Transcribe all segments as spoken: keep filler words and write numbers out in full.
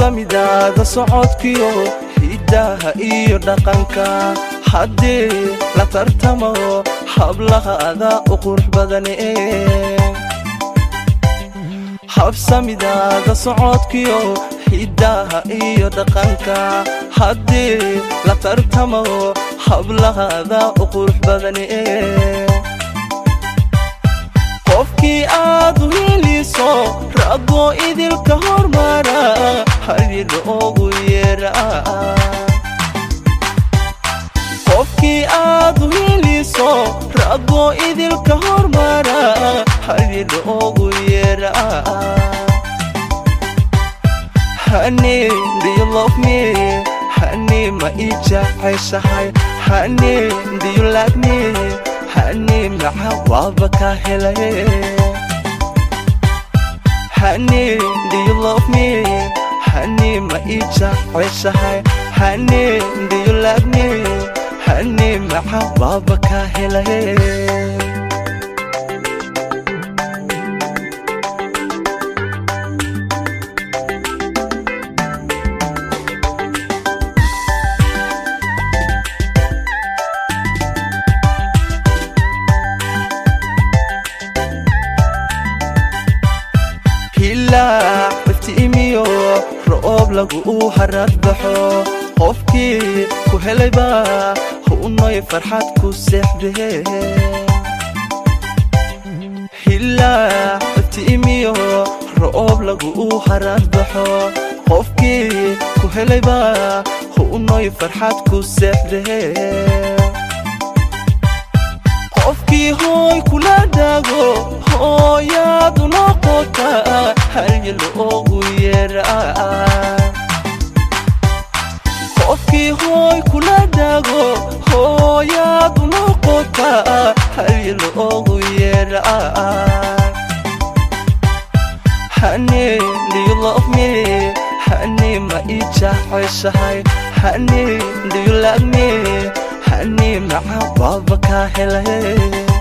habsamidaada socodkiyo hidaha iyo dhaqanka haddii la tartamo hablahaada u qurux badane habsamidaada socodkiyo hidaha iyo dhaqanka haddii la tartamo hablahaada u qurux badane qofkii aad u heliso raggo idilka hormara harir ugu yeera qofkii aad u heliso raggo idilka hormara harir ugu yeera Honey, do you love me? Honey, ma ijacaysahay Honey, do you like me? Honey, maxa waaba ka helay Honey, do you love me? Honey, ma ijacaysahay Honey, do you like me? Honey, maxa waaba ka helay iftiimiyo roob lagu harad baxo qofkii ku helayba huunay farxad ku seexdee hilla iftiimiyo roob lagu harad baxo qofkii ku helayba huunay farxad ku seexdee qofkii hooy kula dhago hooyadu noqota haryil ugu yeera qofkii hooy kula dhago hooyadu noqota haryil ugu yeera Honey, do you love me? Honey, ma ijacaysahay Honey, do you like me? Honey, maxa waaba ka helay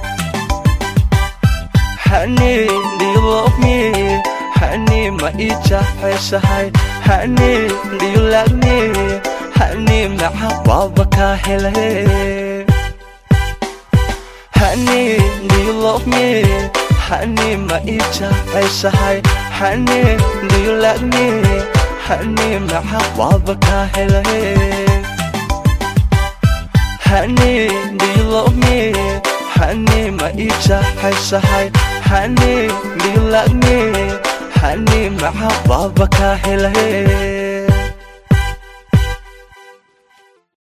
Honey, do you love me? Honey, ma ijacaysahay Honey, do you like me? Honey, maxa waaba ka helay Honey, do you love me? Honey, ma ijacaysahay Honey, do you like me? Honey, maxa waaba ka helay Honey, do you love me? Honey, ma ijacaysahay Honey, do you like me? Honey, maxa waaba ka helay